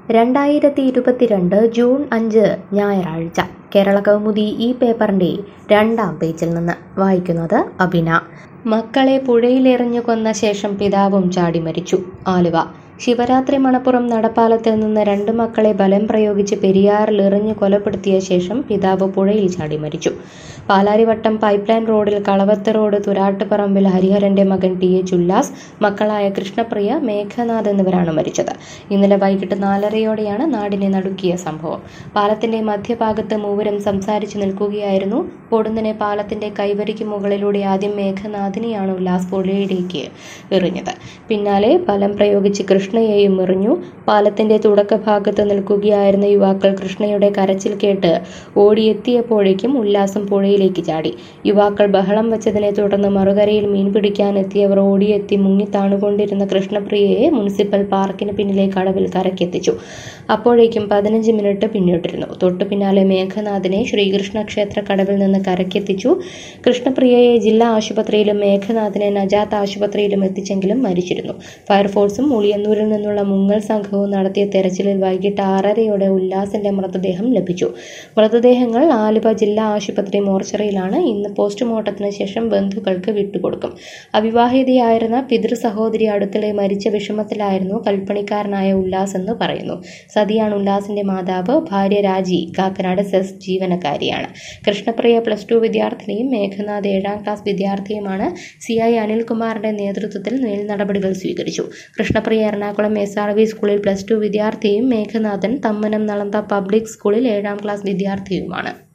2022 June 5 ഞായറാഴ്ച കേരള കൗമുദി ഈ പേപ്പറിന്റെ 2-ാം പേജിൽ നിന്ന് വായിക്കുന്നത് അബിന. മക്കളെ പുഴയിലെറിഞ്ഞു കൊന്ന ശേഷം പിതാവും ചാടി മരിച്ചു. ആലുവ. ശിവരാത്രി മണപ്പുറം നടപ്പാലത്തിൽ നിന്ന് 2 മക്കളെ ബലം പ്രയോഗിച്ച് പെരിയാറിൽ എറിഞ്ഞു കൊലപ്പെടുത്തിയ ശേഷം പിതാവ് പുഴയിൽ ചാടി മരിച്ചു. പാലാരിവട്ടം പൈപ്പ്ലൈൻ റോഡിൽ കളവത്ത് റോഡ് തുരാട്ടുപറമ്പിൽ ഹരിഹരന്റെ മകൻ TH ഉല്ലാസ്, മക്കളായ കൃഷ്ണപ്രിയ, മേഘനാഥ് എന്നിവരാണ് മരിച്ചത്. ഇന്നലെ വൈകിട്ട് 4:30യോടെയാണ് നാടിനെ നടുക്കിയ സംഭവം. പാലത്തിന്റെ മധ്യഭാഗത്ത് മൂവരും സംസാരിച്ചു നിൽക്കുകയായിരുന്നു. പൊടുന്നനെ പാലത്തിന്റെ കൈവരിക്ക് മുകളിലൂടെ ആദ്യം മേഘനാഥിനെയാണ് ഉല്ലാസ് പുഴയിലേക്ക് എറിഞ്ഞത്. പിന്നാലെ ബലം പ്രയോഗിച്ച് കൃഷ്ണയെയും എറിഞ്ഞു. പാലത്തിന്റെ തുടക്ക ഭാഗത്ത് നിൽക്കുകയായിരുന്ന യുവാക്കൾ കൃഷ്ണയുടെ കരച്ചിൽ കേട്ട് ഓടിയെത്തിയപ്പോഴേക്കും ഉല്ലാസം പുഴയിലേക്ക് ചാടി. യുവാക്കൾ ബഹളം വെച്ചതിനെ തുടർന്ന് മറുകരയിൽ മീൻ പിടിക്കാൻ എത്തിയവർ ഓടിയെത്തി മുങ്ങിത്താണുകൊണ്ടിരുന്ന കൃഷ്ണപ്രിയയെ മുനിസിപ്പൽ പാർക്കിന് പിന്നിലെ കടവിൽ കരക്കെത്തിച്ചു. അപ്പോഴേക്കും 15 മിനിറ്റ് പിന്നിട്ടിരുന്നു. തൊട്ടു പിന്നാലെ മേഘനാഥിനെ ശ്രീകൃഷ്ണ ക്ഷേത്ര കടവിൽ നിന്ന് കരക്കെത്തിച്ചു. കൃഷ്ണപ്രിയയെ ജില്ലാ ആശുപത്രിയിലും മേഘനാഥിനെ നജാത്ത് ആശുപത്രിയിലും എത്തിച്ചെങ്കിലും മരിച്ചിരുന്നു. ഫയർഫോഴ്സും ഉളിയന്നൂരിൽ നിന്നുള്ള മുങ്ങൽ സംഘവും നടത്തിയ തെരച്ചിലിൽ വൈകിട്ട് 6:30യോടെ ഉല്ലാസിന്റെ മൃതദേഹം ലഭിച്ചു. മൃതദേഹങ്ങൾ ആലുവ ജില്ലാ ആശുപത്രി മോർച്ചറിയിലാണ്. ഇന്ന് പോസ്റ്റ്മോർട്ടത്തിന് ശേഷം ബന്ധുക്കൾക്ക് വിട്ടുകൊടുക്കും. അവിവാഹിതയായിരുന്ന പിതൃ സഹോദരി അടുത്തിടെ മരിച്ച വിഷമത്തിലായിരുന്നു കൽപ്പണിക്കാരനായ ഉല്ലാസ് എന്ന് പറയുന്നു. സതിയാണ് ഉല്ലാസിന്റെ മാതാവ്. ഭാര്യ രാജി കാക്കനാട് സെസ് ജീവനക്കാരിയാണ്. കൃഷ്ണപ്രിയ +2 വിദ്യാർത്ഥിനിയും മേഘനാഥ് 7-ാം ക്ലാസ് വിദ്യാർത്ഥിയുമാണ്. CI അനിൽകുമാറിന്റെ നേതൃത്വത്തിൽ മേൽ നടപടികൾ സ്വീകരിച്ചു. കൃഷ്ണപ്രിയ എറണാകുളം SRV സ്കൂളിൽ +2 വിദ്യാർത്ഥിയും മേഘനാഥൻ തമ്മനം നളന്ത പബ്ലിക് സ്കൂളിൽ 7-ാം ക്ലാസ് വിദ്യാർത്ഥിയുമാണ്.